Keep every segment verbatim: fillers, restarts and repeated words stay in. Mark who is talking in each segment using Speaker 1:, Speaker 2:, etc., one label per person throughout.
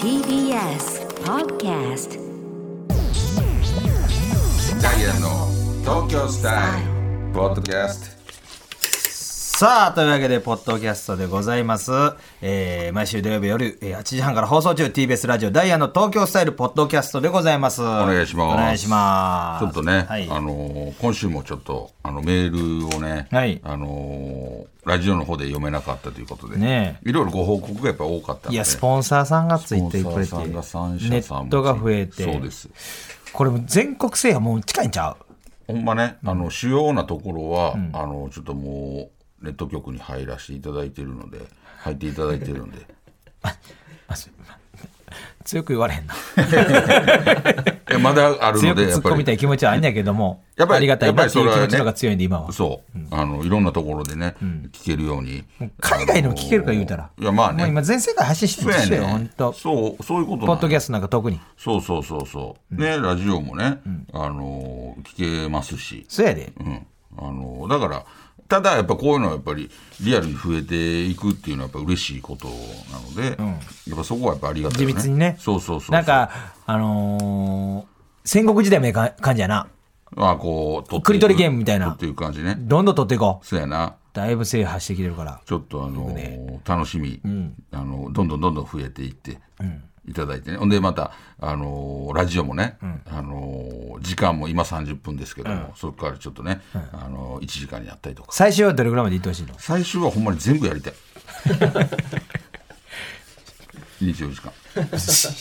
Speaker 1: ティービーエス Podcast
Speaker 2: ダイアンの東京スタイルポッドキャスト。
Speaker 3: さあ、というわけでポッドキャストでございます、えー、毎週土曜日夜はちじはんから放送中 ティービーエス ラジオダイアンの東京スタイルポッドキャストでございます。お
Speaker 2: 願いします。
Speaker 3: お願いします。
Speaker 2: ちょっとね、
Speaker 3: はい、
Speaker 2: あのー、今週もちょっとあのメールをね、はい、あのー、ラジオの方で読めなかったということで、ね、いろいろご報告がやっぱ多かったので、
Speaker 3: いやスポンサーさんがついてくれて、ネットが増えて、
Speaker 2: そうです。こ
Speaker 3: れも全国制覇もう近いんちゃう？
Speaker 2: ほんまね、あの主要なところは、うん、あのちょっともうネット局に入らせていただいているので入っていただいているので
Speaker 3: ああ強く言われへんな
Speaker 2: いやまだあるので
Speaker 3: 強く突っ込みたい気持ちはあるんやけどもやっぱりありがたいなっていう気持ちの方が強いんで今は
Speaker 2: そう、うん、あのいろんなところでね、うん、聞けるように
Speaker 3: 海外でも聞けるか言うたら、
Speaker 2: いやまあね、
Speaker 3: もう今全世界発信してるんですよ、本当
Speaker 2: そうそういうこと
Speaker 3: ポッドキャストなんか特に
Speaker 2: そうそうそうそう、うん、ねラジオもね、うん、あの聞けますし
Speaker 3: そうやで、
Speaker 2: うん、あのだからただやっぱこういうのはやっぱりリアルに増えていくっていうのはやっぱ嬉しいことなので、うん、やっぱそこはやっぱありがたいよね。
Speaker 3: 地道にね。
Speaker 2: そうそうそうそう。
Speaker 3: なんかあのー、戦国時代みたいな感じやな。
Speaker 2: まあこう取っていく
Speaker 3: クリトリゲームみたいな。
Speaker 2: っていう感じね。
Speaker 3: どんどん取っていこう。
Speaker 2: そうやな。
Speaker 3: だいぶ制覇してきてるから。
Speaker 2: ちょっとあのーね、楽しみ、うん、あのどんどんどんどん増えていって。うんいただいてね。ほんでまた、あのー、ラジオもね、うんあのー、時間も今さんじゅっぷんですけども、うん、そこからちょっとね、うんあのー、いちじかんにやったりとか。
Speaker 3: 最終はどれぐらいまでいってほしいの？
Speaker 2: 最終はほんまに全部やりたいにじゅうよじかん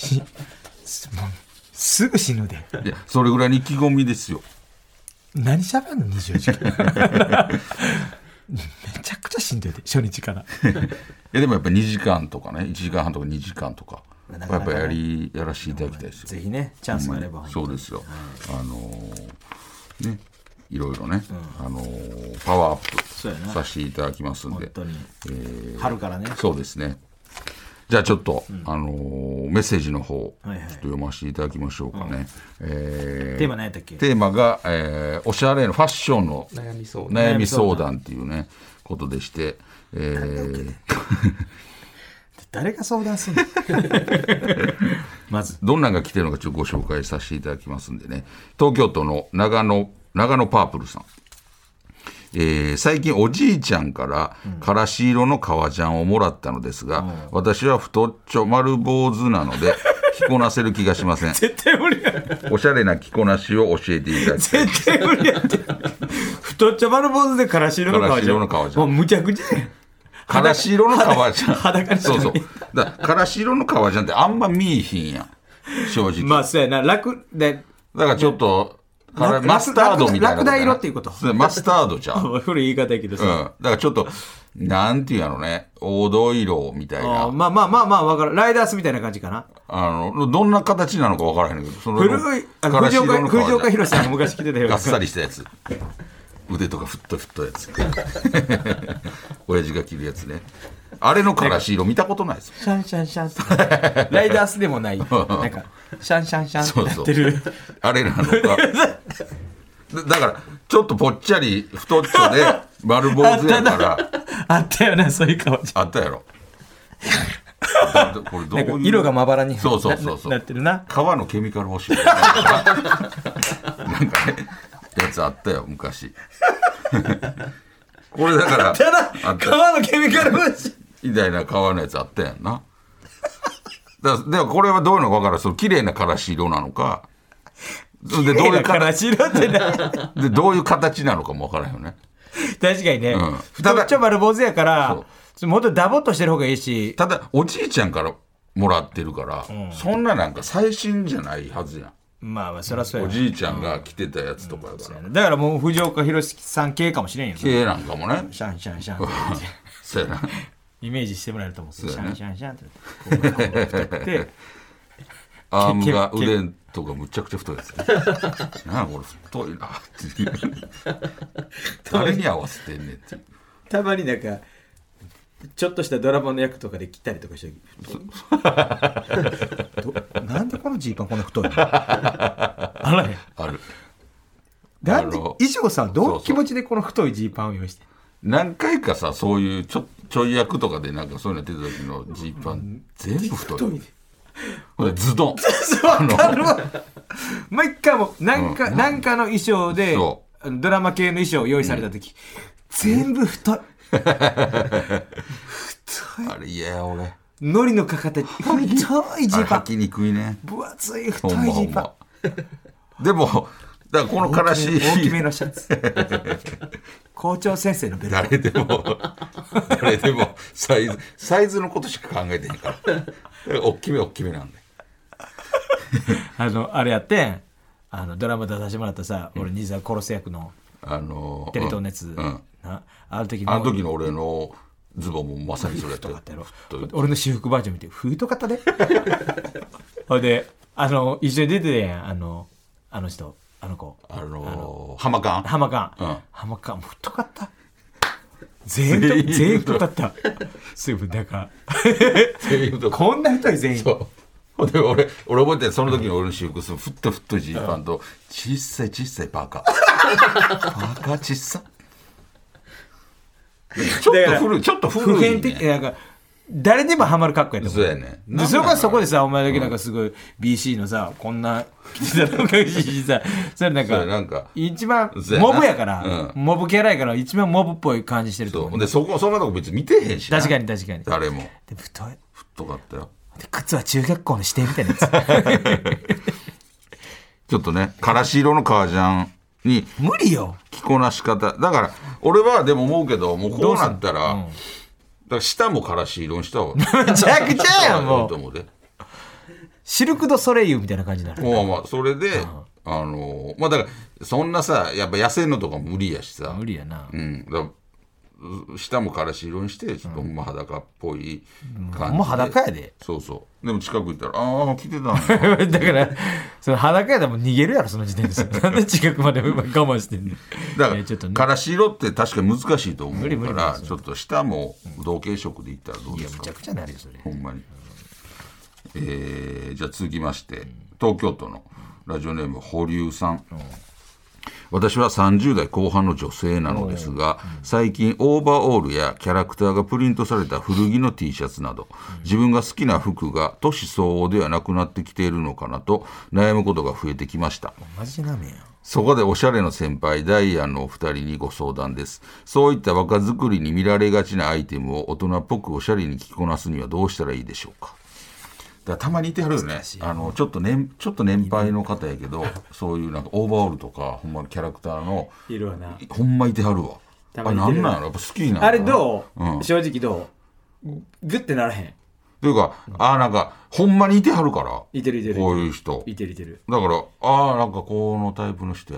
Speaker 3: すぐ死ぬで。
Speaker 2: いやそれぐらいに意気込みですよ。
Speaker 3: 何しゃべんのにじゅうよじかんめちゃくちゃしんどいで初日からい
Speaker 2: やでもやっぱにじかんとかねいちじかんはんとかにじかんとかなかなか、ね、やっぱやりやらせていただきたいですよ。
Speaker 3: ぜひねチャンスがあれば、うん、
Speaker 2: そうですよ、はい、あのー、ねいろいろね、うん、あのー、パワーアップさせていただきますんで、
Speaker 3: 本当に、
Speaker 2: えー、
Speaker 3: 春からね。
Speaker 2: そうですね。じゃあちょっと、うん、あのー、メッセージの方、はいはい、ちょっと読ませていただきましょうかね、うん
Speaker 3: えー、テーマ何やったっけ？
Speaker 2: テーマが、えー、おしゃれのファッションの悩み相談、悩み相談っていうねことでして、えー、
Speaker 3: 誰が相談するのまず
Speaker 2: どんなのが来てるのかちょっとご紹介させていただきますんでね。東京都の長野長野パープルさん、えー、最近おじいちゃんからからし色の革ジャンをもらったのですが、うん、私は太っちょ丸坊主なので着こなせる気がしません。
Speaker 3: 絶対無理や。
Speaker 2: おしゃれな着こなしを教えていただきたい。
Speaker 3: 絶対無理やって太っちょ丸坊主でからし色の革ジャン、もうむちゃくちゃや。
Speaker 2: からし色の革ジャン
Speaker 3: 裸にし
Speaker 2: そうそうだからし色の革ジャンってあんま見えひんやん正直。
Speaker 3: まあそうやな楽で
Speaker 2: だからちょっとマスタードみたいな
Speaker 3: ラクダ色っていうこと。
Speaker 2: マスタードちゃう
Speaker 3: 古い言い方やけどさ、
Speaker 2: うん、だからちょっとなんていうのね黄土色みたいな。
Speaker 3: あまあまあまあまあ分かる。ライダースみたいな感じかな。
Speaker 2: あのどんな形なのか分からへんけどその
Speaker 3: 古い藤岡藤岡弘さんが昔着てたよ
Speaker 2: がっさりしたやつ腕とかふっとふっとやつ親父が着るやつね。あれのからし色見たことないです。
Speaker 3: シャンシャンシャンってライダースでもないなんかシャンシャンシャンってやってる
Speaker 2: そうそうあれなのかだからちょっとぽっちゃり太っちょで丸坊主やから
Speaker 3: あったよなそういう顔
Speaker 2: あったやろこれどういう
Speaker 3: なんか色がまばらに
Speaker 2: そうそうそうそう
Speaker 3: な, なってるな。
Speaker 2: 革のケミカル欲しいなんかねやつあったよ昔これだから
Speaker 3: ただ革のケミカル欲しい
Speaker 2: みたいな革のやつあったやんな。だでもこれはどういうのか分からん。その綺麗なからし色なのか
Speaker 3: でどういうからし色ってな
Speaker 2: でどういう形なのかも分からんよね。
Speaker 3: 確かにね、うん、太っちょ丸坊主やからもっとダボっとしてる方がいいし。
Speaker 2: ただおじいちゃんからもらってるから、うん、そんななんか最新じゃないはずやん。
Speaker 3: まあまあそりゃそうや、
Speaker 2: おじいちゃんが着てたやつとかやから、
Speaker 3: うんうん、だからもう藤岡弘さん系かもしれんよ。
Speaker 2: 系なんかもね。
Speaker 3: シャンシャンシャン
Speaker 2: そうやな
Speaker 3: イメージしてもらえると思う。
Speaker 2: そうや、ね、
Speaker 3: シャンシャンシャンってこうこう太って
Speaker 2: アームが腕とかむちゃくちゃ太いやつなんやこれ太いなっていう誰に合わせてんねんっていう。
Speaker 3: たまになんかちょっとしたドラマの役とかで着たりとかしてなんでこのジーパンこんな太いのあらへん
Speaker 2: ある。
Speaker 3: なんで衣装さんどういう気持ちでこの太いジーパンを用意して。
Speaker 2: 何回かさそういうちょちょい役とかでなんかそういうの出た時のジーパン全部太い。
Speaker 3: 太い
Speaker 2: ほんでズドン
Speaker 3: わかるわ。毎回もなんか、
Speaker 2: うん
Speaker 3: なんかの衣装で
Speaker 2: そ
Speaker 3: ドラマ系の衣装用意された時、うん、全部太い太い
Speaker 2: あれ嫌や俺。
Speaker 3: 海苔のかかった太いジ
Speaker 2: あれ
Speaker 3: ーパン、
Speaker 2: 履きにくいね。
Speaker 3: 分厚い太いジ
Speaker 2: ほんまほん
Speaker 3: ーパン、
Speaker 2: までもだからこのからしい
Speaker 3: 大きめのシャツ校長先生のベルト、
Speaker 2: 誰でも誰でもサイズサイズのことしか考えてへんから大きめ大きめなんで
Speaker 3: あのあれやってん、あのドラマ出させてもらったさ、俺兄さん殺す役の
Speaker 2: あのー、
Speaker 3: テレ東のやつ、
Speaker 2: うんうん、
Speaker 3: なあの時の
Speaker 2: あの時の俺のズボンもまさにそれやったよ。
Speaker 3: 俺の私服バージョン見て太かったでほいであの一緒に出てたやん、あのあの人あの子
Speaker 2: あのー、ハマカン
Speaker 3: ハマカン、
Speaker 2: うん、
Speaker 3: ハマカンも太かった、全員全員太かったすぐだからこんな太い全員。
Speaker 2: そうで俺俺覚えてる、その時の俺の私服すふっとふっとジーパンと小さい小さいパーカーパーカー小さちょっと古いちょっと古い、ね、
Speaker 3: 普遍的なんか誰でもハマる格好やったもん。
Speaker 2: そうやね。
Speaker 3: でそれからそこでさ、お前だけなんかすごい ビーシー のさ、こんな着てたのかしさ、それなんか
Speaker 2: なんか
Speaker 3: 一番モブやから、
Speaker 2: うん、
Speaker 3: モブキャラやから一番モブっぽい感じしてると思う。
Speaker 2: そうでそこそんなとこ別に見てへんしな。
Speaker 3: 確かに確かに。
Speaker 2: 誰も。
Speaker 3: で太い。
Speaker 2: 太かったよ。
Speaker 3: で靴は中学校の指定みたいなやつ。
Speaker 2: ちょっとね、からし色の革ジャンに
Speaker 3: 無理よ。
Speaker 2: 着こなし方だから俺はでも思うけど、もうこうなったら。うん、だから下もからし色にした方が
Speaker 3: めちゃくちゃやんもう。シルク・ド・ソレイユみたいな感じになる。
Speaker 2: まあまあそれで、うん、あのまあだからそんなさやっぱ痩せんのとか無理やしさ。
Speaker 3: 無理やな。
Speaker 2: うん。だ下もからし色にしてちょっとほんま裸っぽい感じで。
Speaker 3: ほんま裸やで。
Speaker 2: そうそう。でも近く行ったらああ着てたんや。
Speaker 3: だからその裸やでも逃げるやろその時点で。なんで近くまで我慢してんの。
Speaker 2: だから、ちょっとね、からし色って確かに難しいと思うからちょっと下も同系色でいったらどうですか。
Speaker 3: いやむちゃくちゃなるよそれ。
Speaker 2: ほんまに。えー、じゃあ続きまして東京都のラジオネーム保留さん、うん、私はさんじゅう代後半の女性なのですが、うん、最近オーバーオールやキャラクターがプリントされた古着の T シャツなど、うん、自分が好きな服が年相応ではなくなってきているのかなと悩むことが増えてきました。
Speaker 3: マジなめや。
Speaker 2: そこでおしゃれの先輩ダイアンのお二人にご相談です。そういった若作りに見られがちなアイテムを大人っぽくおしゃれに着こなすにはどうしたらいいでしょうか。だからたまにいてはるよね。あのちょっと年ちょっと年配の方やけどそういうなんかオーバーオールとかほんまにキャラクターの
Speaker 3: いるわな。
Speaker 2: ほんまいてはるわ。あれなんなんやろやっぱ好きなの。
Speaker 3: あれどう、
Speaker 2: うん、
Speaker 3: 正直どうグッてならへん
Speaker 2: というか、うん、あなんかほんまにいてはるから
Speaker 3: いてるいてる
Speaker 2: こういう人
Speaker 3: いてるいてる。
Speaker 2: だからあなんかこのタイプの人や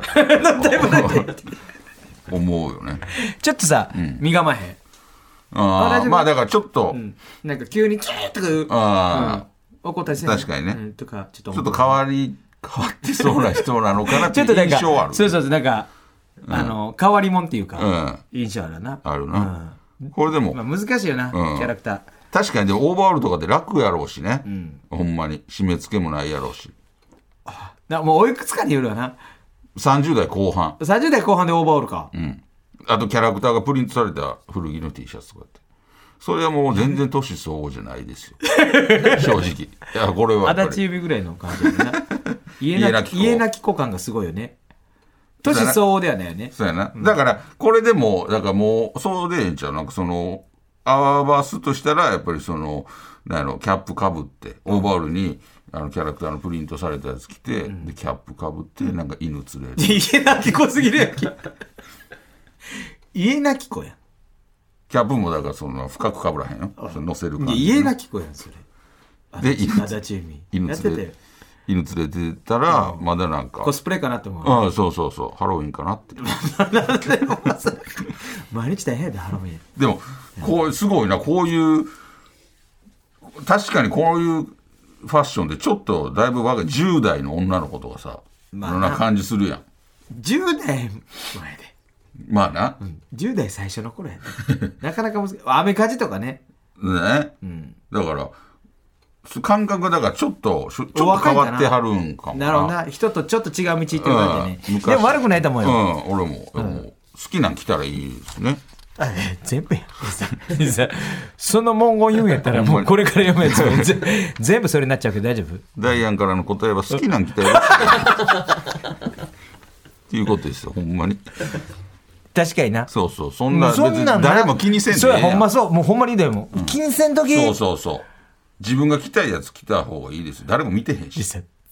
Speaker 2: 思うよね。
Speaker 3: ちょっとさ、うん、身構えへん。
Speaker 2: あまあだからちょっと、うん、
Speaker 3: なんか急にキーッとかうあ、うん、怒ったりせん
Speaker 2: 確かにね、
Speaker 3: うん、とかちょっと
Speaker 2: ちょっと変わり変わってそうな人なのかなっていう印象ある。
Speaker 3: そうそうそうなんか、うん、あの変わりもんっていうか、うん、印象あるな。
Speaker 2: あるな、うん、これでも、
Speaker 3: まあ、難しいよな、うん、キャラクター。
Speaker 2: 確かにでもオーバーオールとかで楽やろうしね、うん、ほんまに締め付けもないやろうし。
Speaker 3: だもうおいくつかによるわな。
Speaker 2: さんじゅう代後半
Speaker 3: さんじゅう代後半でオーバーオールか。
Speaker 2: うん。あとキャラクターがプリントされた古着の T シャツとかって、それはもう全然年相応じゃないですよ正直。いやこれは
Speaker 3: 足立指ぐらいの感じだな家なき家なき子感がすごいよね。年相応ではないよね。
Speaker 2: そうやな、うん、だからこれでもだからもうそうでええんちゃう。なんかその合わすとしたらやっぱりそのなんやろキャップかぶってオーバーオールにあのキャラクターのプリントされたやつ着て、うん、でキャップかぶってなんか犬連れる。
Speaker 3: 家なき子すぎるやん家なき子やん。
Speaker 2: キャップもだからその深くかぶらへんよ。乗せる感じ。
Speaker 3: 家なき子やんそれ。
Speaker 2: で犬
Speaker 3: 犬連れて
Speaker 2: 犬連れてたらまだなんか
Speaker 3: コスプレかなと思う。
Speaker 2: ああそうそうそうハロウィンかなって
Speaker 3: 毎日大変やでハロウィン。
Speaker 2: でもこうすごいなこういう確かにこういうファッションでちょっとだいぶ若いじゅう代の女の子とかさ、まあ、そんな感じするやん。
Speaker 3: じゅう代前で
Speaker 2: まあな、
Speaker 3: うん、じゅう代最初の頃やねなかなか難しい。アメカジとかね
Speaker 2: ね、うん、だから感覚だからちょっとちょっと変わってはるんかもな。
Speaker 3: なるほどな。人とちょっと違う道行ってる感じでね、うん、でも悪くないと思うよ、
Speaker 2: うん、俺も、うん、もう好きなん来たらいいですね。
Speaker 3: あ全部やその文言言うんやったらもうこれから読むやつも全部それになっちゃうけど大丈夫？
Speaker 2: ダイアンからの答えは好きなん来たよっていうことですよほんまに。
Speaker 3: 確かにな。
Speaker 2: そうそうそんな別に誰も気にせんでええやん。
Speaker 3: そうほんまそうもうほんまにでも、うん、気にせんとき。
Speaker 2: そうそうそう自分が着たいやつ着た方がいいですよ。誰も見てへんし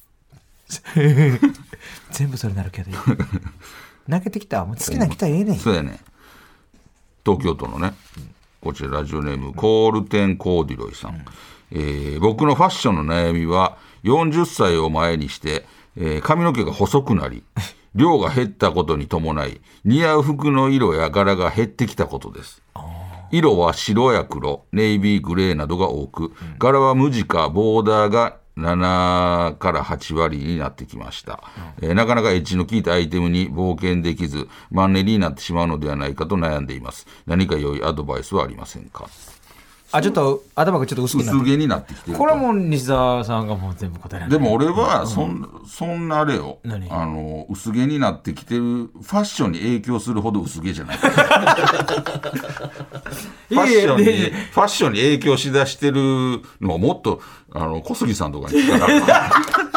Speaker 3: 全部それなるけど泣けてきたもう好きな着たらええねん。
Speaker 2: そうやね。東京都のねこちらラジオネームコールテンコーディロイさん、うんえー、僕のファッションの悩みはよんじゅっさいを前にして、えー、髪の毛が細くなり量が減ったことに伴い似合う服の色や柄が減ってきたことです。色は白や黒ネイビーグレーなどが多く、うん、柄は無地かボーダーがななからはち割になってきました、うんえー、なかなかエッジの効いたアイテムに冒険できずマンネリになってしまうのではないかと悩んでいます。何か良いアドバイスはありませんか？
Speaker 3: あちょっと頭がちょっと薄くなって
Speaker 2: 薄毛になってきてる。
Speaker 3: これも西澤さんがもう全部答えられる。
Speaker 2: でも俺はそ ん,、うん、そんなあれよ
Speaker 3: 何
Speaker 2: あの薄毛になってきてるファッションに影響するほど薄毛じゃないファッションにファッションに影響しだしてるのはもっとあの小杉さんとかに聞かなか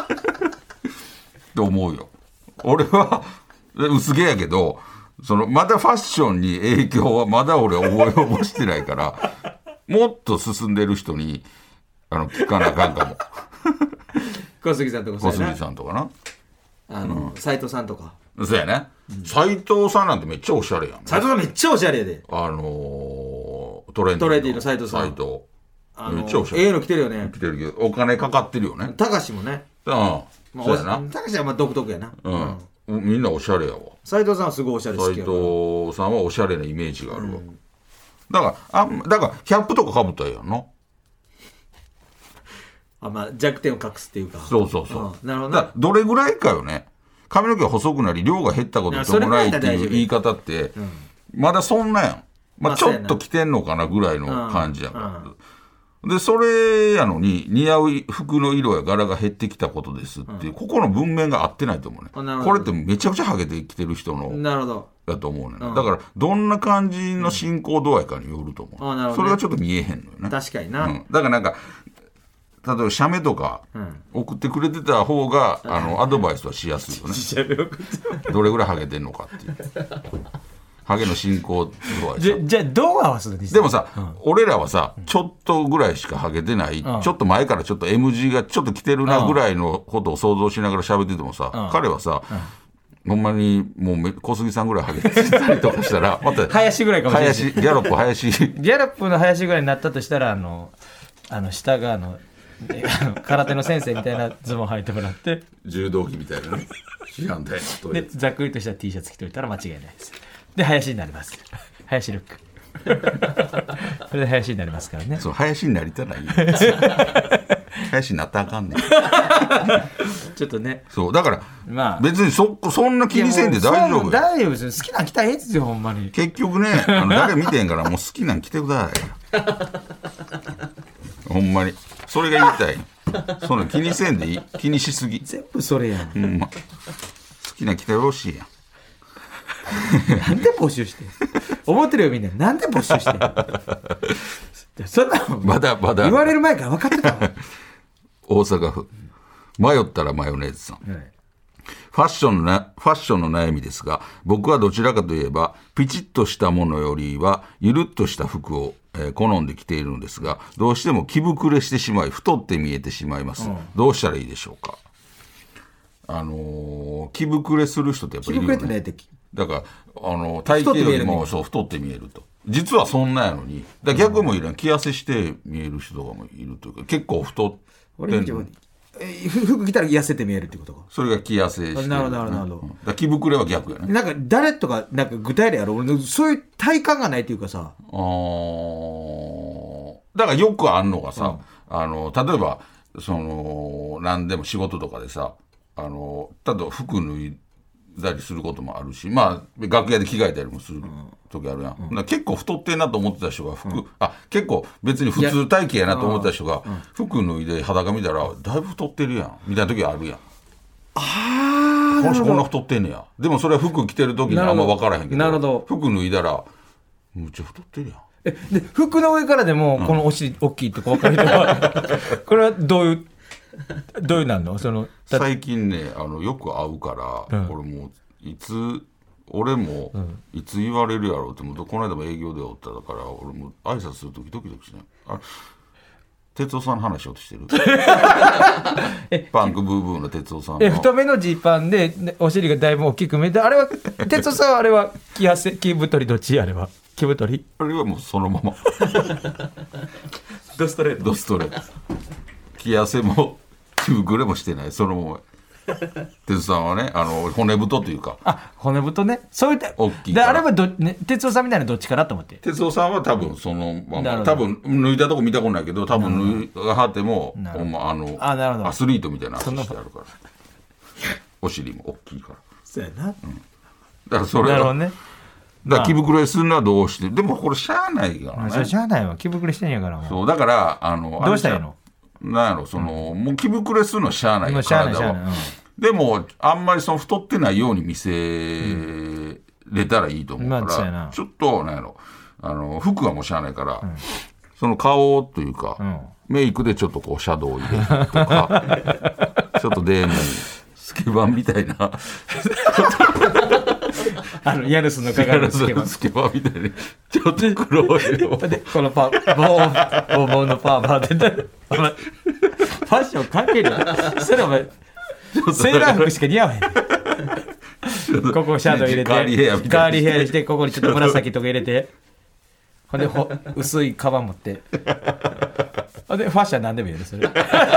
Speaker 2: と思うよ。俺は薄毛やけどそのまだファッションに影響はまだ俺覚えをもしてないからもっと進んでる人にあの聞かなあかんかも
Speaker 3: 小杉さんとか
Speaker 2: 小杉さんとかな
Speaker 3: あの斉、うん、藤さんとか
Speaker 2: そうやね斉、うん、藤さんなんてめっちゃおしゃれやん。
Speaker 3: 斉藤さんめっちゃおしゃれやで
Speaker 2: あのー、トレンディの
Speaker 3: トレンディの斉藤さん斉
Speaker 2: 藤
Speaker 3: あのめっちゃおしゃれええの着てるよね。
Speaker 2: 着てるけどお金かかってるよね。
Speaker 3: 高志もね
Speaker 2: うん、まあ、そうやな
Speaker 3: 高志はまあ独特やな
Speaker 2: うん、うん、みんなおしゃれやわ。
Speaker 3: 斉藤さんはすごいおしゃれ好きやから
Speaker 2: 斉藤さんはおしゃれなイメージがあるわ、うんだからあだからキャップとかかぶったらいいやんな
Speaker 3: あ、まあ、弱点を隠すっていうか
Speaker 2: そうそうそう、
Speaker 3: うん、なるほど
Speaker 2: だどれぐらいかよね。髪の毛が細くなり量が減ったことに伴いっていう言い方って、うん、まだそんなやん、まあ、ちょっと着てんのかなぐらいの感じやから、うんうん、でそれやのに似合う服の色や柄が減ってきたことですっていう、うん、ここの文面が合ってないと思うね。これってめちゃくちゃハゲてきてる人の
Speaker 3: なるほど
Speaker 2: だと思うね、うん、だからどんな感じの進行度合いかによると思う、うん、それがちょっと見えへんのよね。
Speaker 3: 確かにな、うん、
Speaker 2: だからなんか例えば写メとか送ってくれてた方が、うん、あのアドバイスはしやすいよねどれぐらいハゲてんのかっていうハゲの進行度合い
Speaker 3: じゃじゃあどう合わすの？
Speaker 2: でもさ、うん、俺らはさちょっとぐらいしかハゲてない、うん、ちょっと前からちょっと エムジー がちょっと来てるなぐらいのことを想像しながら喋っててもさ、うん、彼はさ、うんほんまにもう小杉さんぐらいハゲてたりとかしたらまた
Speaker 3: 林ぐらいかもしれない。
Speaker 2: 林ギャロップ林ギ
Speaker 3: ャロップの林ぐらいになったとしたらあのあの下があのあの空手の先生みたいなズボン履いてもらって
Speaker 2: 柔道着みたいなね違うんだよ
Speaker 3: でざっくりとした T シャツ着といたら間違いないです。で林になります林ルックそれで林になりますからね。
Speaker 2: そう林になりたらいい林になったらあかんねん
Speaker 3: ちょっとね
Speaker 2: そうだから、まあ、別に そ, そんな気にせんで大丈夫よ。
Speaker 3: 大丈夫ですよ。好きなん着たらええですよほんまに。
Speaker 2: 結局ねあの誰見てんからもう好きなん着てくださいほんまにそれが言いたいそんな気にせんでいい。気にしすぎ
Speaker 3: 全部それやん、
Speaker 2: うん、好きなん着てよろしいやん
Speaker 3: なんで募集して思ってるよみんな。なんで募集してそんなの
Speaker 2: まだまだ
Speaker 3: 言われる前から分かってたわ
Speaker 2: 大阪府迷ったらマヨネーズさん、はい、ファッションのなファッションの悩みですが僕はどちらかといえばピチッとしたものよりはゆるっとした服を、えー、好んで着ているのですがどうしても着膨れしてしまい太って見えてしまいます、うん、どうしたらいいでしょうか。あのー、着膨れする人ってやっぱりいるよね。着膨れって何だからあの体型よりもそう太って見えると。実はそんなやのにだ逆もいる、着痩せして見える人がもいるというか結構太ってんの。
Speaker 3: 服着たら痩せて見えるってことか。
Speaker 2: それが着痩せしてる、
Speaker 3: なるほどなるほど、
Speaker 2: うん、だ着膨れは逆やね。
Speaker 3: なんか誰とかなんか具体例ある。俺そういう体感がないっていうかさあ
Speaker 2: だからよくあんのがさ、うん、あの例えばその何でも仕事とかでさあの例えば服脱いだりすることもあるしまあ楽屋で着替えたりもする時あるやん、うん、だ結構太ってんなと思ってた人が服、うん、あ結構別に普通体型やなと思ってた人が服脱いで裸見たらだいぶ太ってるやんみたいな時あるやん。
Speaker 3: あ
Speaker 2: この人こんな太ってんねや。でもそれは服着てる時にあんま分からへんけど、
Speaker 3: なるほど。
Speaker 2: 服脱いだらむっちゃ太ってるやん。
Speaker 3: えで服の上からでもこのお尻大きいとか分かる人は、うん、これはどういうどういうなんのその
Speaker 2: 最近ねあのよく会うから、うん、俺もいつ俺もいつ言われるやろうってもうこの間も営業でおっただから俺も挨拶するときドキドキしない。あ哲夫さんの話しようとしてるパンクブーブーの哲夫さんの
Speaker 3: え太めのジーパンでお尻がだいぶ大きく見えてあれは哲夫さんはあれは気汗気太りどっちあれは気太り
Speaker 2: あれはもうそのまま
Speaker 3: ドストレート
Speaker 2: ドストレート気汗も気膨れもしてないそのまま哲夫さんはねあの骨太というか
Speaker 3: あ骨太ねそういった
Speaker 2: 大きい
Speaker 3: であれはど、ね、哲夫さんみたいなどっちかなと思って
Speaker 2: 哲夫さんは多分その、まあまあ、多分脱いだとこ見たことないけど多分脱いはってもほんまあの
Speaker 3: あなるほど
Speaker 2: アスリートみたいな足してあるからお尻も大きいから
Speaker 3: そうやな、うん、だ
Speaker 2: からそれはなるほどねだから気膨れするのはどうしてでもこれしゃあないからね、
Speaker 3: まあ、しゃあないわ気膨れしてんやからもう
Speaker 2: そうだからあの
Speaker 3: どうしたらいいの
Speaker 2: なんやろその、うん、もう気膨れするのはしゃあないよ体は、うん、でもあんまりその太ってないように見せれたらいいと思うから、うんまあ、ちょっとなんやろあの服はもうしゃあないから、うん、その顔というか、うん、メイクでちょっとこうシャドウを入れるとかちょっとでもスケバンみたいな
Speaker 3: あのヤヌスのかかるスケバン
Speaker 2: スケバンみたいにちょっと黒い
Speaker 3: でこのパーボーボーボーのパーマーでファッションかけるそれお前セーラー服しか似合わへんここシャドウ入れてガーリーヘアガーリーヘアにしてここにちょっと紫とか入れてほんでほ薄いカバン持ってほんでファッション何でもいいよそれ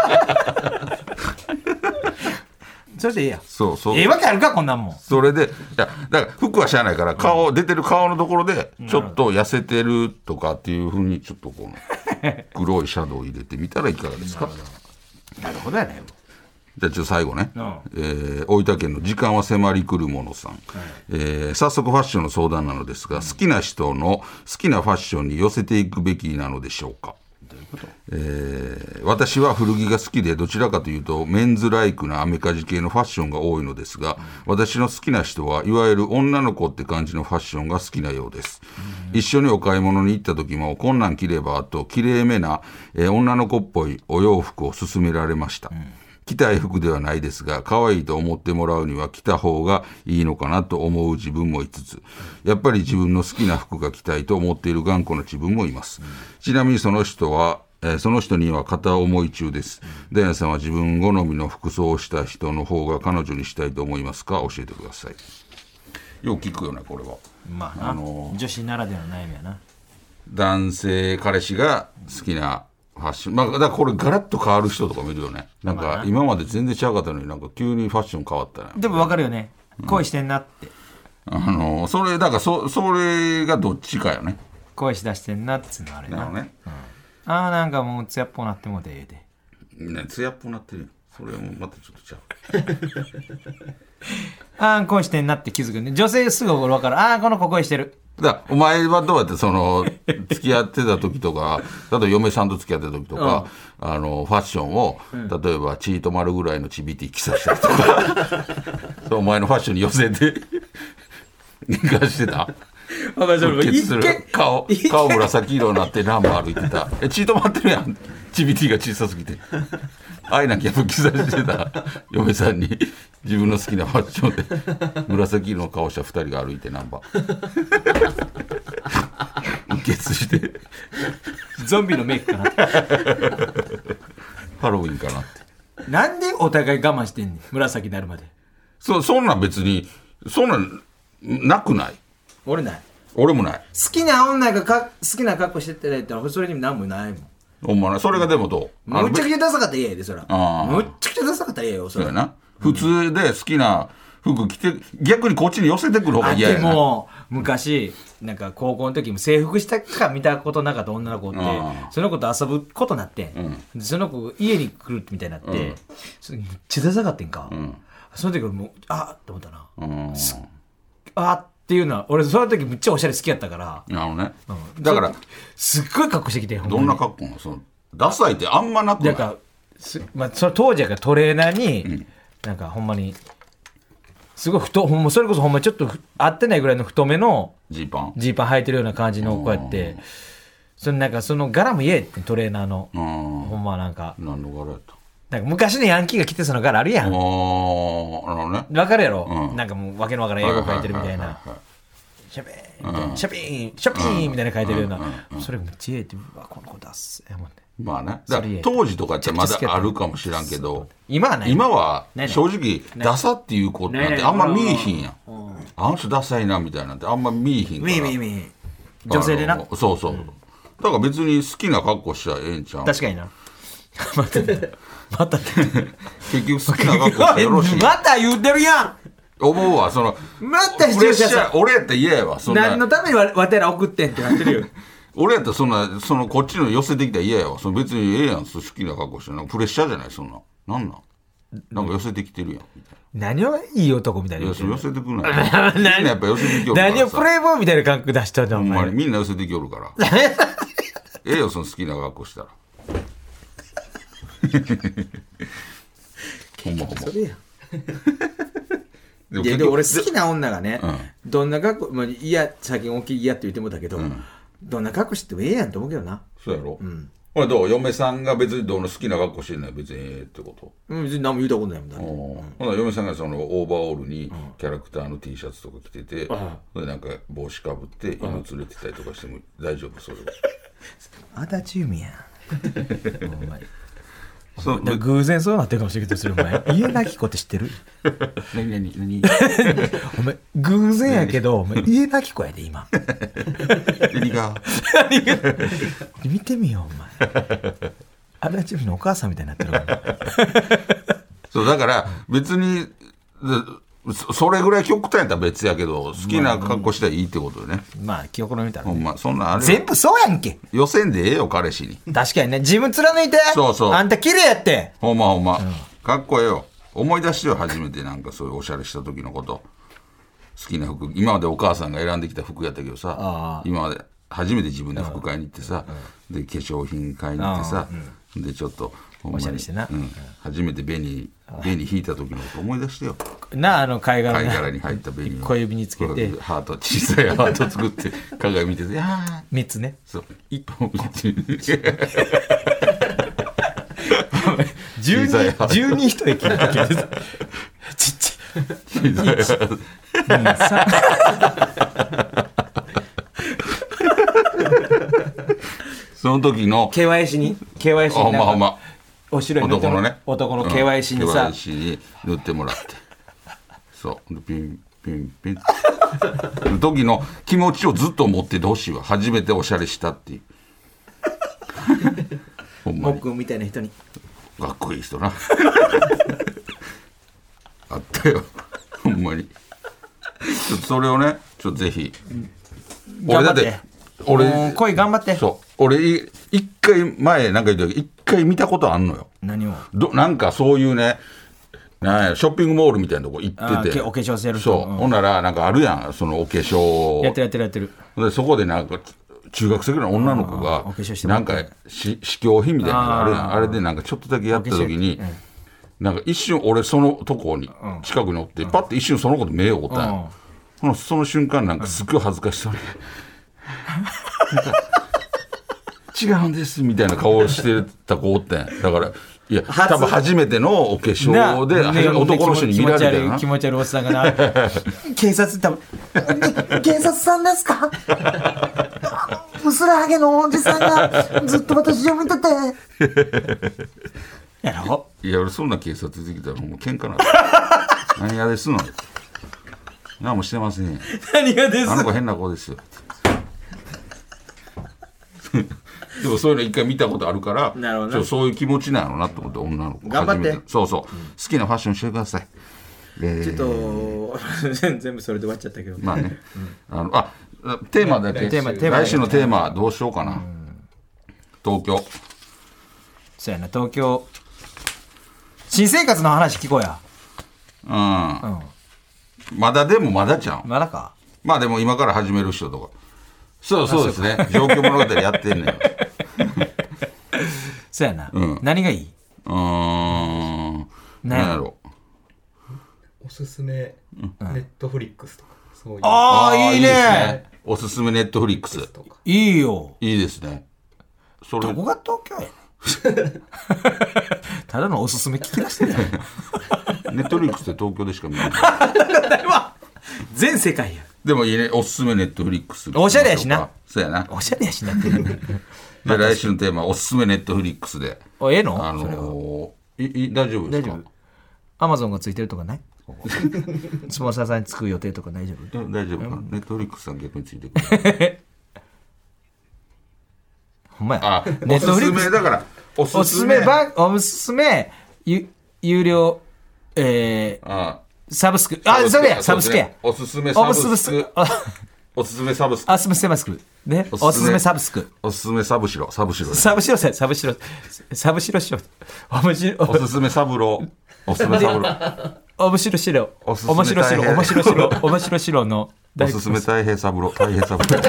Speaker 3: それでいいや
Speaker 2: そうそう
Speaker 3: ええわけあるかこんなんもん
Speaker 2: それでいやだから服はしゃあないから顔、うん、出てる顔のところでちょっと痩せてるとかっていうふうにちょっとこの黒いシャドウを入れてみたらいかがですか
Speaker 3: なるほどやね
Speaker 2: じゃあちょっと最後ね、うんえー、大分県の時間は迫り来るものさん、はいえー、早速ファッションの相談なのですが、うん、好きな人の好きなファッションに寄せていくべきなのでしょうか。どういうこと、えー、私は古着が好きでどちらかというとメンズライクなアメカジ系のファッションが多いのですが、うん、私の好きな人はいわゆる女の子って感じのファッションが好きなようです、うん、一緒にお買い物に行った時もこんなん着ればときれいめな、えー、女の子っぽいお洋服を勧められました、うん着たい服ではないですが可愛いと思ってもらうには着た方がいいのかなと思う自分もいつつやっぱり自分の好きな服が着たいと思っている頑固な自分もいます、うん、ちなみにその人は、えー、その人には片思い中です、うん、ダイアンさんは自分好みの服装をした人の方が彼女にしたいと思いますか教えてください。よく聞くよねこれは。
Speaker 3: まあ、あのー、女子ならではの悩みやな。
Speaker 2: 男性彼氏が好きなファッション、まあ、だからこれガラッと変わる人とかもいるよね。なんか今まで全然違かったのになんか急にファッション変わったね。
Speaker 3: でも分かるよね恋してんなって、
Speaker 2: うん、あのそれだから そ, それがどっちかよね。
Speaker 3: 恋しだしてんなっていうのはあれ な, なるほどね、うん、ああなんかもう艶っぽなってもうてええ
Speaker 2: でね艶っぽなってるそれもまたちょっとちゃう
Speaker 3: ああ恋してんなって気づくね。女性すぐ分かる。ああこの子恋してる。
Speaker 2: だお前はどうやってその付き合ってた時とか例えば嫁さんと付き合ってた時とか、うん、あのファッションを、うん、例えばチート丸ぐらいのチビティ着させたりとかそうお前のファッションに寄せて逃がしてたうっ血する顔顔紫色になってナンバー歩いてたえチート丸ってるやんチビティが小さすぎて愛なきゃ着させてた嫁さんに自分の好きなファッションで紫色の顔したふたりが歩いてナンバーうっ血して
Speaker 3: ゾンビのメイクかな
Speaker 2: ハロウィンかなって。
Speaker 3: なんでお互い我慢してんねん紫になるまで。
Speaker 2: そ, そんなん別にそんなんなくない。
Speaker 3: 俺ない。
Speaker 2: 俺もない。
Speaker 3: 好きな女がか好きな格好してってないってそれにも何もないもん。
Speaker 2: ほんまねそれがでもどう
Speaker 3: むっちゃくちゃダサかったら嫌やでそらむっちゃくちゃダサかったら嫌よそれ
Speaker 2: そうやな。普通で好きな服着て逆にこっちに寄せてくる方が嫌やな。
Speaker 3: でも昔なんか高校の時も制服したか見たことなかった女の子ってその子と遊ぶことになってん、うん、その子家に来るみたいになって、うん、それめっちゃダサかってんか、うん、その時俺もうあっって思ったな、うん、あっっていうのは俺その時めっちゃおしゃれ好きやったから
Speaker 2: なるほどね、
Speaker 3: うん、だからすっごい格好してきて
Speaker 2: どんな格好なのそのダサいってあんまなくない。
Speaker 3: なんかまあ、その当時やからトレーナーに、うん、なんかほんまにすごい太ほんまそれこそほんまちょっと合ってないぐらいの太めの
Speaker 2: ジーパン
Speaker 3: ジーパン履いてるような感じのこうやってそのなんかその柄も言えってトレーナーのほんまなんか
Speaker 2: 何の柄やった
Speaker 3: なんか昔のヤンキーが着てその柄あるやん。
Speaker 2: ああ、なるほどね。
Speaker 3: わかるやろ、
Speaker 2: うん、
Speaker 3: なんかもうわけのわからん英語書いてるみたいな。シャベーンみたいな、シャピーン、シャピーンみたいな書いてるような。それめっちゃええって、うわ、この子出す。
Speaker 2: まあね。だ当時とかってまだあるかもしらんけど、
Speaker 3: 今はない
Speaker 2: 今は正直、ダサっていうことなんてあんま見えひんやん。あの人ダサいなみたいなんてあんま見えひんから。
Speaker 3: 見え見え見え。女性でな。
Speaker 2: そうそう。だから別に好きな格好したらええんちゃう。
Speaker 3: 確かにな。またまた
Speaker 2: 結局好きな格好してよろしい。
Speaker 3: また言うてるやん。
Speaker 2: 思うわその
Speaker 3: また視聴者さん
Speaker 2: 俺やったら嫌やわそんな
Speaker 3: 何のためにわわてら送ってんってなってるよ。
Speaker 2: 俺やったらそんなそのこっちの寄せてきたら嫌やわその別にええやん好きな格好してなんかプレッシャーじゃないそんななんなんなんか寄せてきてるやんみたい
Speaker 3: な。何をいい男みたいな。
Speaker 2: 寄せてくんないみんなやっぱ寄せてきよるからさ
Speaker 3: 何をプレイボーイみたいな感覚出しとんのお
Speaker 2: ほんま
Speaker 3: 前。
Speaker 2: にみんな寄せてきよるからええよその好きな格好したらほんまほんま
Speaker 3: それや
Speaker 2: でも
Speaker 3: いやでも俺好きな女がね、
Speaker 2: うん
Speaker 3: どんな格好、まあ、いや最近大きい嫌って言ってもだけど、
Speaker 2: ん
Speaker 3: どんな格好してもええやんと思うけどな。
Speaker 2: そうやろ、うんこれどう嫁さんが別にどの好きな格好してんのは別にええってこと
Speaker 3: うん別に何も言うたことないもんだ、ね。
Speaker 2: ほな嫁さんがそのオーバーオールにキャラクターの T シャツとか着てて、でなんか帽子かぶって犬連れてたりとかしても大丈夫それは
Speaker 3: 足立由美やん。お前
Speaker 2: そ
Speaker 3: だから偶然そうなってるかもしれんけどそれお前家なき子って知ってる？
Speaker 2: 何何何
Speaker 3: お前偶然やけどお前家なき子やで今。
Speaker 2: 何が
Speaker 3: 見てみようお前。足立由美のお母さんみたいになってるわ。
Speaker 2: そうだから別にそそれぐらい極端やったら別やけど好きな格好したらいいってことよね、
Speaker 3: まあ記憶の見たら、ね、
Speaker 2: ほんまそんなんあれ
Speaker 3: 全部そうやんけ。
Speaker 2: 予選でええよ彼氏に
Speaker 3: 確かにね自分貫いて
Speaker 2: そうそう
Speaker 3: あんた綺麗やって
Speaker 2: ほんまほんま、うん、かっこええよ思い出してよ初めてなんかそういうおしゃれした時のこと好きな服今までお母さんが選んできた服やったけどさ今まで初めて自分で服買いに行ってさ、うん、で化粧品買いに行ってさ、うん、でちょっと
Speaker 3: おしゃれしてな、
Speaker 2: うん、初めて紅紅引いた時のこと思い出してよ
Speaker 3: なあの貝殻
Speaker 2: 貝殻に入った紅を
Speaker 3: 小指につけて
Speaker 2: ハート小さいハート作って鏡見ててあ
Speaker 3: みっつね
Speaker 2: そう一本
Speaker 3: じゅうにじゅうに一駅の時ですちっちゃいいちにさん
Speaker 2: その時の
Speaker 3: ケーワイシー に ケーワイシー に
Speaker 2: ほんまほんま
Speaker 3: お城に塗っても
Speaker 2: 男のね
Speaker 3: 男の ケーワイシー にさ、
Speaker 2: ケーワイシー に塗ってもらってそうピンピンピンの時の気持ちをずっと持っててほしいわ初めておしゃれしたっていうほんまに
Speaker 3: もっくんみたいな人に
Speaker 2: かっこいい人なあったよほんまにちょっとそれをねちょっとぜひ俺だって俺
Speaker 3: 恋頑張って
Speaker 2: そう俺一回前なんか言ったけど一回見たことあんのよ
Speaker 3: 何を
Speaker 2: どなんかそういうねなんやショッピングモールみたいなとこ行ってて
Speaker 3: お化粧してる人
Speaker 2: そう、うん、ほんならなんかあるやんそのお化粧
Speaker 3: やってるやってるやってる
Speaker 2: でそこでなんか中学生ぐらいの女の子がなんか試供品みたいなのがあるやん あ, あれでなんかちょっとだけやった時に、うん、なんか一瞬俺そのとこに近くにおって、うん、パッて一瞬その子と目を追ったんや、うん、その瞬間なんかすっごい恥ずかしそうに、うん、なんか違うんですみたいな顔してた子おってんだからいや多分初めてのお化粧で、ね、男の人に見られてるな
Speaker 3: 気持ち悪いおっさんがな警察多分警察さんですか薄らはげのおじさんがずっと私を見ててやろ
Speaker 2: いや俺そんな警察できたらもう喧嘩なる何がですの何もしてません
Speaker 3: 何がです
Speaker 2: あの子変な子ですよでもそういうの一回見たことあるから
Speaker 3: なるほどな
Speaker 2: そういう気持ちなのなと思って女の子
Speaker 3: 頑張って
Speaker 2: そうそう、うん、好きなファッションしてください、
Speaker 3: えー、ちょっと全部それで終わっちゃったけど
Speaker 2: まあね、うん、あのあテーマだけ
Speaker 3: テーマテーマ
Speaker 2: 来週のテーマどうしようかな、うん、東京
Speaker 3: そうやな東京新生活の話聞こうや
Speaker 2: うん、うん、まだでもまだじゃん
Speaker 3: まだか
Speaker 2: まあでも今から始める人とかそうそうですね状況物語やってんねん
Speaker 3: そうやな、うん、何がいいう
Speaker 2: ーん何やろ
Speaker 4: おすすめネットフリックスとかそういう。
Speaker 3: ああいい
Speaker 2: です
Speaker 3: ね。
Speaker 2: おすすめネットフリックス。
Speaker 3: いいよ。
Speaker 2: いいですね。それ
Speaker 3: どこが東京やねんただのおすすめ聞き出してるやん
Speaker 2: ネットフリックスって東京でしか見ない
Speaker 3: 全世界や。
Speaker 2: でもいいね、おすすめネットフリックス。
Speaker 3: おしゃれやしな。
Speaker 2: そうやな。
Speaker 3: おしゃれやしなってる
Speaker 2: で来週のテーマはおすすめネットフリックスで。
Speaker 3: おええの
Speaker 2: あ
Speaker 3: それは
Speaker 2: のー、いい大丈夫ですか？
Speaker 3: 大丈夫。アマゾンがついてるとかないスポンサーさんにつく予定とか大丈夫？
Speaker 2: 大丈夫か？ネットフリックスさん逆についてくる
Speaker 3: ほんまや。
Speaker 2: あ、
Speaker 3: ネット
Speaker 2: おすす
Speaker 3: フリックス
Speaker 2: めだからお
Speaker 3: おすす
Speaker 2: すすめ
Speaker 3: めばおすすめゆ有料えー、
Speaker 2: あ
Speaker 3: サブスクあそれやサブスクや
Speaker 2: おすすめサブスク
Speaker 3: あ
Speaker 2: おすすめサブスク
Speaker 3: あすみサブスクねおすすめサブスク
Speaker 2: おすすめサブシロサブシロ
Speaker 3: サブシロさサブシロサブシロしろ面白い
Speaker 2: おすすめサブロおすすめサブロ
Speaker 3: 面白しろ
Speaker 2: おすすめ
Speaker 3: 面白しろ
Speaker 2: 大変
Speaker 3: 面白しろ面白しろの
Speaker 2: おすすめ太平サブロ太平サブロ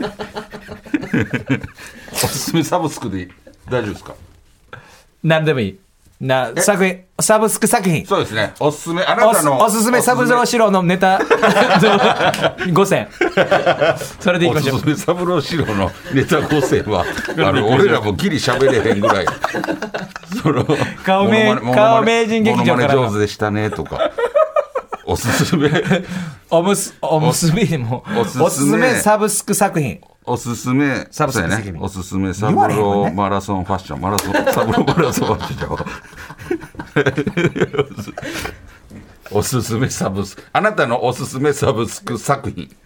Speaker 2: おすすめサブスクでいい大丈夫ですか？
Speaker 3: 何でもいいな作品サブスク作品
Speaker 2: そうですね。おすすめあな
Speaker 3: おす
Speaker 2: たの
Speaker 3: おすすめサブゾウシロのネタごせんそれでいきましょう。
Speaker 2: おすすめサブローシロのネタごせんはあの俺らもギリ喋れへんぐらいその
Speaker 3: 顔名
Speaker 2: モノマネ
Speaker 3: 顔名人劇場からの
Speaker 2: モノマネ上手でしたねとかおすすめ
Speaker 3: おむすおむすびも
Speaker 2: おすすめ
Speaker 3: おすすめサブスク作品
Speaker 2: おすすめ
Speaker 3: サブスク
Speaker 2: そうや
Speaker 3: 責任
Speaker 2: ねおすすめサブローマラソンファッションマラソンサブローマラソンファッションおすすめサブスクあなたのおすすめサブスク作品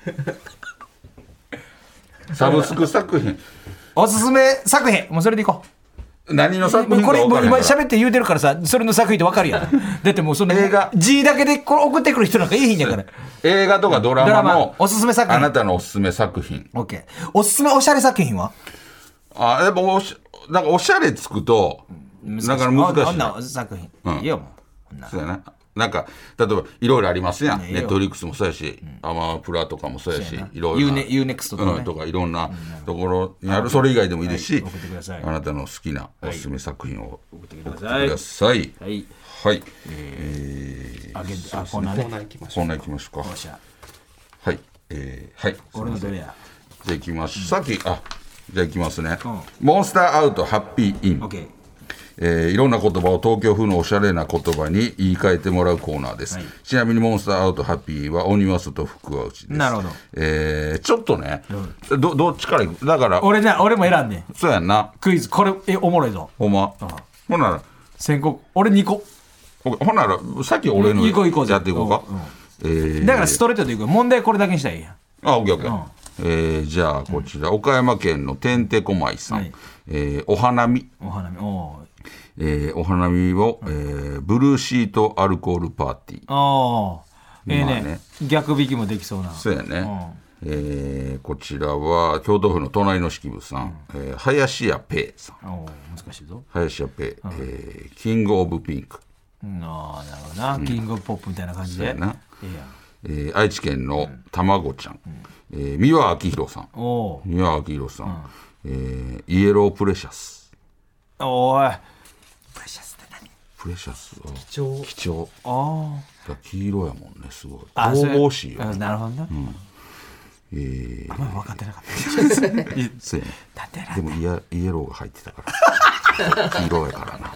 Speaker 2: サブスク作品
Speaker 3: おすすめ作品もうそれでいこう。
Speaker 2: 何の作品か
Speaker 3: これもう今
Speaker 2: 分からへんから
Speaker 3: 喋って言うてるからさそれの作品って分かるやんだってもうその
Speaker 2: 映画
Speaker 3: G だけでこれ送ってくる人なんかいいひんやから
Speaker 2: 映画とかドラ
Speaker 3: ドラマ
Speaker 2: マの
Speaker 3: おすすめ作品
Speaker 2: あなたのおすすめ作品
Speaker 3: OK おすすめおしゃれ作品は
Speaker 2: あやっぱおしなんかおしゃれつくとなかなか難しい
Speaker 3: あんな作品、
Speaker 2: うん
Speaker 3: いいよもう
Speaker 2: そうやななんか例えばいろいろありますやん
Speaker 3: いいよ
Speaker 2: ネットフリックスもそうやし、アマプラとかもそうやし
Speaker 3: そうやない
Speaker 2: ろいろな
Speaker 3: ユーネクストとかね
Speaker 2: うん、とかいろんなところにあるそれ以外でもいいですし、
Speaker 3: はい送ってください
Speaker 2: あなたの好きなおすすめ作品を
Speaker 3: 送ってくだ
Speaker 2: 送って
Speaker 3: さい
Speaker 2: ください
Speaker 3: はい
Speaker 2: はい
Speaker 3: あげあこんなね
Speaker 4: コーナー行きまし
Speaker 2: こ
Speaker 4: ょう。
Speaker 2: んな行きましょうか
Speaker 3: よっしゃ
Speaker 2: はいえー、はい
Speaker 3: 俺のどれや
Speaker 2: じゃあ行きます、さっきあじゃあ行きますね、
Speaker 3: うん
Speaker 2: モンスターアウトハッピーイン、
Speaker 3: OK
Speaker 2: えーいろんな言葉を東京風のおしゃれな言葉に言い換えてもらうコーナーです、
Speaker 3: はい
Speaker 2: ちなみにモンスターアウトハッピーは鬼は外福は内です
Speaker 3: なるほど
Speaker 2: えーちょっとね、どどっちからいくだから
Speaker 3: 俺な俺も選んで
Speaker 2: そうやんな
Speaker 3: クイズこれえおもろいぞ
Speaker 2: ほんまほんなら
Speaker 3: 先行俺にこ
Speaker 2: ほほんならさっき俺の
Speaker 3: 行こう行こう
Speaker 2: やっていこうか、
Speaker 3: うんうん
Speaker 2: えー
Speaker 3: だからストレートでいくよ問題これだけにしたらいいやん
Speaker 2: あ、オッケーオッケー。えーじゃあこちら、岡山県のてんてこまいさん、
Speaker 3: はい
Speaker 2: えーお花見、
Speaker 3: お花見おー
Speaker 2: えーお花見を、えーブルーシートアルコールパーティー。
Speaker 3: ああええね
Speaker 2: まあね
Speaker 3: 逆引きもできそうな
Speaker 2: そうやね、えーこちらは京都府の隣の式部さん、えー林家ペイさん
Speaker 3: おー難しいぞ
Speaker 2: 林家ペイ、えーキングオブピンク、
Speaker 3: うんああなるほどなキングオブポップみたいな感じで
Speaker 2: そうやな
Speaker 3: ええやん
Speaker 2: えー愛知県のたまごちゃん、えー三輪明宏さん
Speaker 3: おお
Speaker 2: 三輪明宏さん、えーイエロープレシャス
Speaker 3: おいプレシャスって何
Speaker 2: プレシャスは
Speaker 4: 貴重。
Speaker 2: 貴重
Speaker 3: あ
Speaker 2: だ黄色やもんねすごい
Speaker 3: あ
Speaker 2: 神々しいよ、
Speaker 3: あなるほどな
Speaker 2: えー
Speaker 3: あんまり分かってなかった
Speaker 2: そうやね
Speaker 3: だってな
Speaker 2: でもイエイエローが入ってたから黄色やからな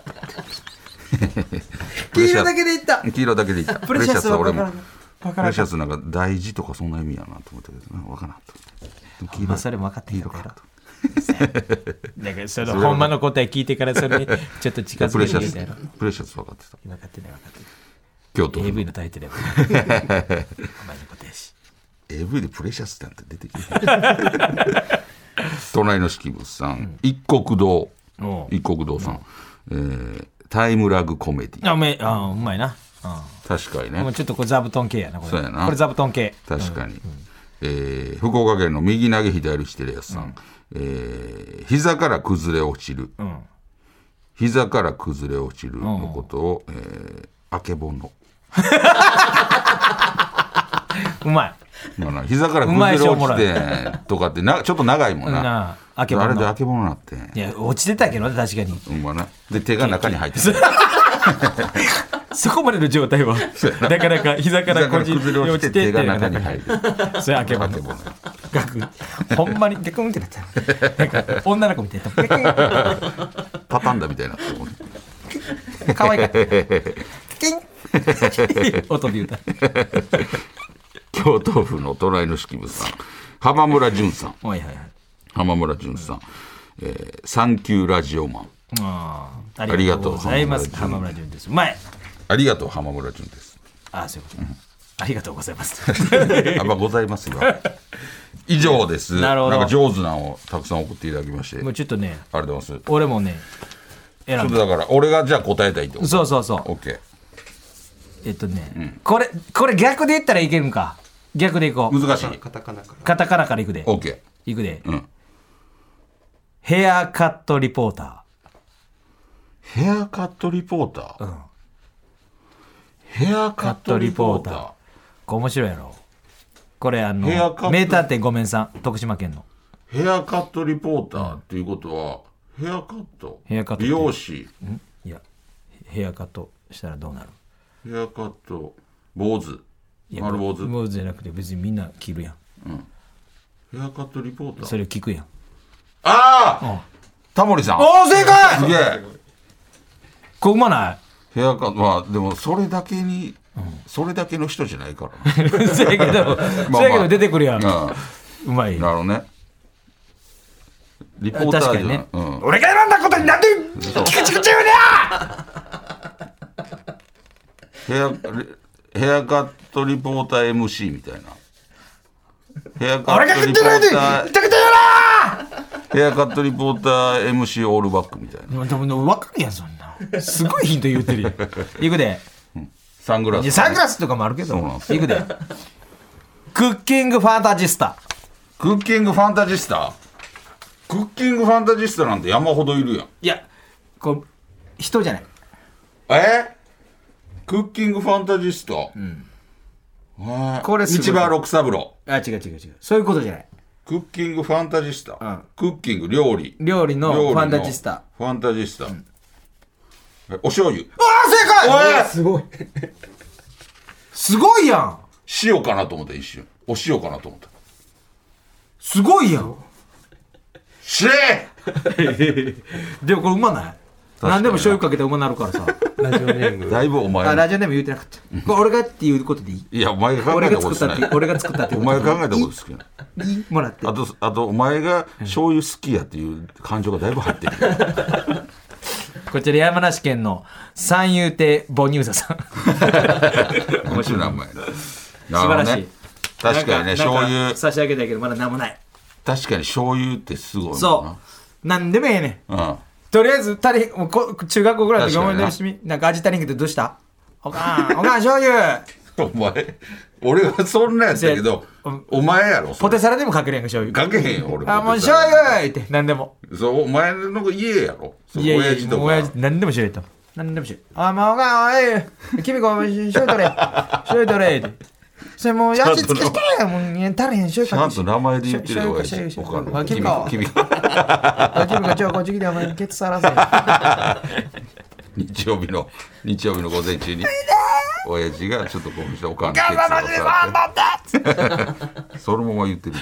Speaker 3: 黄色だけでいった
Speaker 2: 黄色だけでいった
Speaker 3: プレシャスは
Speaker 2: 俺も
Speaker 3: 分からん分
Speaker 2: プ
Speaker 3: からん
Speaker 2: レシャスなんか大事とかそんな意味やなと思ったけどな分からんとでも黄
Speaker 3: まあそれも分かってんやろ
Speaker 2: 黄色かと
Speaker 3: だからそのほんまの答え聞いてからそれにちょっと近づ
Speaker 2: プレシャス
Speaker 3: けてみたやろ
Speaker 2: プレシャス分かってた
Speaker 3: 分かってない分かってない
Speaker 2: 京都府
Speaker 3: エーブイ のタイトルやもんお前の答えし
Speaker 2: エーブイ でプレシャスなんて出てきて隣の式部さん、一国堂
Speaker 3: おう
Speaker 2: 一国堂さん、えータイムラグコメディ
Speaker 3: あうめあうまいな
Speaker 2: 確かに
Speaker 3: でも
Speaker 2: ね
Speaker 3: ちょっとこれ座布団系やなこれ
Speaker 2: そうやな
Speaker 3: これ座布団系
Speaker 2: 確かに、えー福岡県の右投げ左打ちテレアさん、えー膝から崩れ落ちる、
Speaker 3: うん
Speaker 2: 膝から崩れ落ちるのことを、えーあけぼの
Speaker 3: うまい
Speaker 2: まあな膝から崩れ落ちてとかってなちょっと長いもんな
Speaker 3: なああけぼの
Speaker 2: あれであけぼのなって
Speaker 3: いや落ちてたけどね確かに
Speaker 2: うんまなで手が中に入ってた
Speaker 3: そこまでの状態はなかなか膝からこじ
Speaker 2: 崩れ落ちて手が中に入る。
Speaker 3: それ開け物ガクほんまにゲコンってなっちゃう。なんか女の子みたいな
Speaker 2: 畳んだみたいになってもう
Speaker 3: 可愛かった音で言うた。
Speaker 2: 京都府の隣の式部さん、浜村淳さん、
Speaker 3: はいはいはい。
Speaker 2: 浜村淳さん、えー、サンキューラジオマン。
Speaker 3: ああ
Speaker 2: りがとう
Speaker 3: ございます。浜村淳です。うまい。
Speaker 2: ありがとう浜村淳です。
Speaker 3: ああそういうこと、うん、ありがとうございます。
Speaker 2: あまあございますが以上です。
Speaker 3: なるほど。
Speaker 2: なんか上手なのをたくさん送っていただきまして、
Speaker 3: もうちょっとね、
Speaker 2: ありがとうございます。
Speaker 3: 俺もね選んだ。
Speaker 2: ちょっとだから俺がじゃあ答えたいってこと。
Speaker 3: そうそうそう。
Speaker 2: オッケー。
Speaker 3: えっとね、うん、これこれ逆で言ったらいけるんか。逆でいこう。
Speaker 2: 難しい。
Speaker 4: カタカナから。
Speaker 3: カタカナからいくで。
Speaker 2: オッケ
Speaker 3: ー。いくで。
Speaker 2: うん。
Speaker 3: ヘアカットリポーター。
Speaker 2: ヘアカットリポーター。
Speaker 3: うん。
Speaker 2: ヘアカットリポーター。
Speaker 3: これ面白いやろ。これあの名探偵ごめんさん、徳島県の。
Speaker 2: ヘアカットリポーターっていうことは、うん、ヘアカット。
Speaker 3: ヘアカット。
Speaker 2: 美容師。
Speaker 3: ん？いや、ヘアカットしたらどうなる？
Speaker 2: ヘアカット坊主。丸坊主。
Speaker 3: 坊主じゃなくて別にみんな切るやん。
Speaker 2: うん。ヘアカットリポーター。
Speaker 3: それを聞くやん。
Speaker 2: ああ。タモリさん。
Speaker 3: おお正解。
Speaker 2: すげえ。
Speaker 3: これうまない？
Speaker 2: ヘアカット、まあでもそれだけに、うん、それだけの人じゃないから
Speaker 3: な。そやけど、そやけど出てくるやん。うんうまい。
Speaker 2: なるほどね。リポーター
Speaker 3: 確かにね、
Speaker 2: うん、
Speaker 3: 俺が選んだことになんでチクチクチュー
Speaker 2: ヘアヘアカットリポーター エムシー みたいな。ヘアカットリポーターヘアカットリポーター エムシー オールバックみたいな。
Speaker 3: でも分かるやんそんな。すごいヒント言うてるやん。いくで、
Speaker 2: うん、サングラス、ね、
Speaker 3: サングラスとかもあるけど。いくで。クッキングファンタジスタ。
Speaker 2: クッキングファンタジスタ。クッキングファンタジスタなんて山ほどいるやん。
Speaker 3: いやこう人じゃない。
Speaker 2: えクッキングファンタジスタ、うん、これ道場六三郎。
Speaker 3: あ違う違う違うそういうことじゃない。
Speaker 2: クッキングファンタジスタ、うん、クッキング料理
Speaker 3: 料理のファンタジスタ。
Speaker 2: ファンタジスタ、うん、お醤油。
Speaker 3: あ正解。すごいすごいやん。
Speaker 2: 塩かなと思った一瞬。お塩かなと思った。
Speaker 3: すごいやん。
Speaker 2: しれ
Speaker 3: でもこれうまない？何でも醤油かけてうまなるからさ。
Speaker 4: ラジオネーム
Speaker 2: だいぶお前
Speaker 3: あラジオネーム言うてなかった。これ俺がっていうことでいい？
Speaker 2: いやお前が考えたことですね。
Speaker 3: 俺が作ったって
Speaker 2: お前が考えたことですけど
Speaker 3: いいもらって。
Speaker 2: あとあとお前が醤油好きやっていう感情がだいぶ入ってる。
Speaker 3: こちら山梨県の三遊亭母乳座さん。
Speaker 2: 面白い名前。素
Speaker 3: 晴らしい。
Speaker 2: 確かにね醤油
Speaker 3: 差し上げたけどまだ何もない。
Speaker 2: 確かに醤油ってすごいもんな。
Speaker 3: そうなんでもええねん、うん、とりあえず足りもうこ中学校ぐらいでごめんねしみなんか味足りんけどどうしたおかんおかん醤油
Speaker 2: お前俺はそんなやつだけどお前やろ
Speaker 3: ポテサラでもかけれんか醤油
Speaker 2: かけへんよ俺
Speaker 3: あもう醤油って何でも
Speaker 2: そうお前の家やろ
Speaker 3: いやいや親父とか親父何でも醤油と何でも醤油あもうおかんおい君ごめん醤油取れ醤油取れってそれもうやしつけてもう足りへん醤油かけ
Speaker 2: ちゃんと名前で言ってるよ
Speaker 3: 醤油か
Speaker 2: 醤
Speaker 3: 油君か
Speaker 2: 君
Speaker 3: か君かちょこっち来てお前ケツさらせ
Speaker 2: 日曜日の日曜日の午前中に親父がちょっとこうしておかんのケツを触ってそのまま言ってる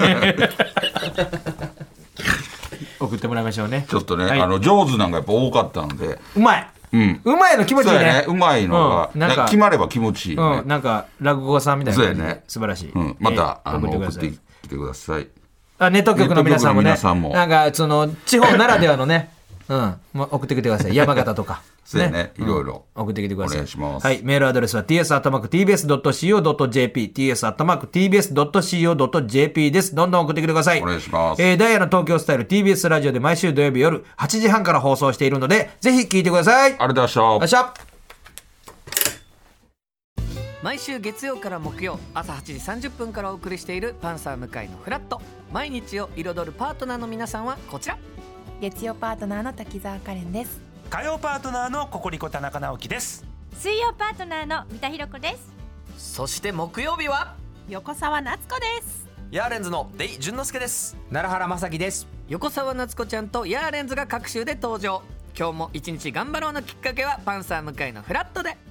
Speaker 3: 送ってもらいましょうね。
Speaker 2: ちょっとね、はい、あの上手なんかやっぱ多かったので
Speaker 3: うまい、うん、うまいの気持ちいい ね,
Speaker 2: ねうまいのが、うん、なんか決まれば気持ちいい、ね
Speaker 3: うん、なんか落語家さんみたいな感じで、ね、素晴らしい、
Speaker 2: うん、また、えー、あの送ってきてください。
Speaker 3: あネット局の皆さんもねもなんかその地方ならではのね、うん、もう送ってきてください。山形とか
Speaker 2: そうやね、いろいろ、
Speaker 3: うん、送ってきてください。
Speaker 2: お願いします。
Speaker 3: はい、メールアドレスは ティーエス アットマーク ティービーエス ドット シーオー ドット ジェーピー ティーエス アットマーク ティービーエス ドット シーオー ドット ジェーピー です。どんどん送ってきてください。
Speaker 2: お願いします。
Speaker 3: えー、ダイヤの東京スタイル ティービーエス ラジオで毎週土曜日夜はちじはんから放送しているのでぜひ聞いてください。
Speaker 2: ありがとうございました。
Speaker 3: よっしゃ。
Speaker 5: 毎週月曜から木曜朝はちじさんじゅっぷんからお送りしているパンサー向井のフラット。毎日を彩るパートナーの皆さんはこちら。
Speaker 6: 月曜パートナーの滝沢カレンです。
Speaker 7: 火曜パートナーのココリコ田中直樹です。
Speaker 8: 水曜パートナーの三田寛子です。
Speaker 5: そして木曜日は
Speaker 8: 横澤夏子です。
Speaker 9: ヤーレンズのデイ淳之介です。
Speaker 4: 奈良原正樹です。
Speaker 5: 横澤夏子ちゃんとヤーレンズが各週で登場。今日も一日頑張ろうのきっかけはパンサー向井のフラットで。